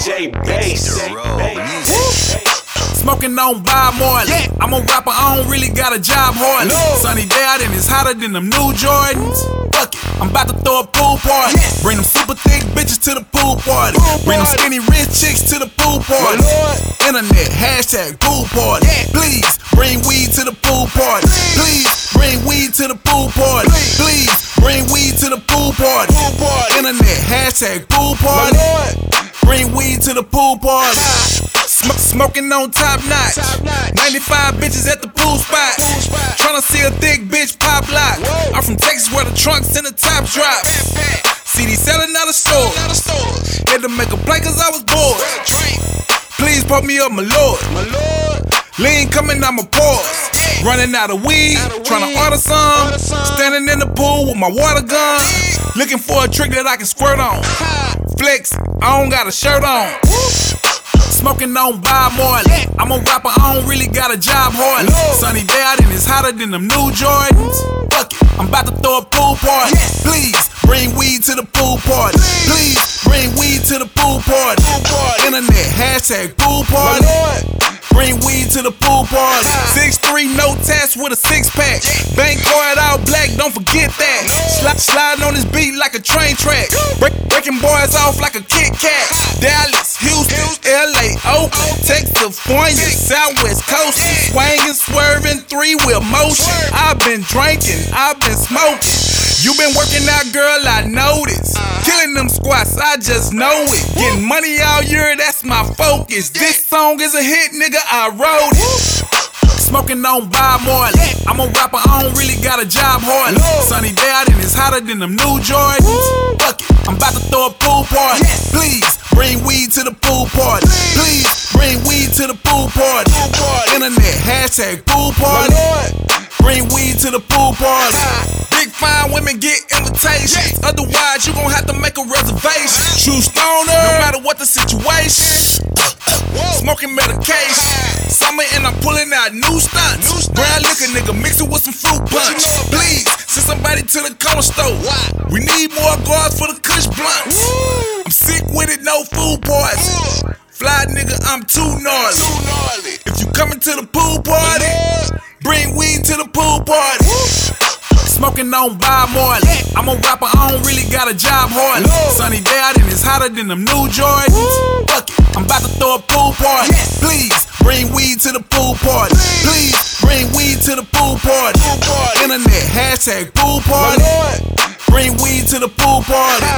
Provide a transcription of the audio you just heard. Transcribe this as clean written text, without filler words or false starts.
DJ Bass. Smoking on Bob Marley. I'm a rapper, I don't really got a job hardly. Sunny day out and it's hotter than them new Jordans. Fuck it, I'm about to throw a pool party. Bring them super thick bitches to the pool party. Bring them skinny rich chicks to the pool party. Internet, hashtag pool party. Please bring weed to the pool party. Please bring weed to the pool party. Please bring weed to the pool party. Internet, hashtag pool party. Bring weed to the pool party. Smoking on top notch. 95 bitches at the pool spot. Tryna see a thick bitch pop lock. I'm from Texas where the trunks and the tops drop. CD selling out of stores. Had to make a play cause I was bored. Please put me up, my lord. Lean coming out my pores. Running out of weed, tryna order some. Standing in the pool with my water gun. Looking for a trick that I can squirt on. Flex, I don't got a shirt on. Smoking on Bob Marley. I'm a rapper, I don't really got a job hardly. Sunny day out and it's hotter than them new Jordans. Fuck it, I'm about to throw a pool party. Please bring weed to the pool party. Please bring weed to the pool party. Internet, hashtag pool party. Bring weed to the pool party. 6'3", no tats with a six-pack. Bank card all black, don't forget that. Sliding on this beat like a train track. Breaking boys off like a Kit Kat. Dallas, Houston, LA, Oakland, Texas, Southwest Coast. Swinging, swerving, three-wheel motion. I've been drinking, I've been smoking. You been working out, girl, I noticed. Killing them squats, I just know it. Getting money all year, that's my focus. This song is a hit, nigga, I wrote it. Smoking on Bob Marley. I'm a rapper, I don't really got a job hardly. Sunny day out and it's hotter than them new Jordans. Fuck it, I'm about to throw a pool party. Please bring weed to the pool party. Please bring weed to the pool party. Internet, hashtag pool party. Bring weed to the pool party. Big fine women get invitations. Otherwise, you gon' have to make a reservation. True stoner, no matter what the situation. Smoking medication. Summer and I'm pulling out new stunts. Brown liquor, nigga, mix it with some fruit punch. Please, send somebody to the corner store. We need more guards for the Kush blunts. I'm sick with it, no food poison. Fly nigga, I'm too gnarly. If you coming to the pool party, bring weed to the pool party. Smoking on Bob Marley. I'm a rapper, I don't really got a job hardly. Sunny day out and it's hotter than them new Jordans. Fuck it, I'm about to throw a pool party. Please bring weed to the pool party. Please bring weed to the pool party. Internet, hashtag pool party. Bring weed to the pool party.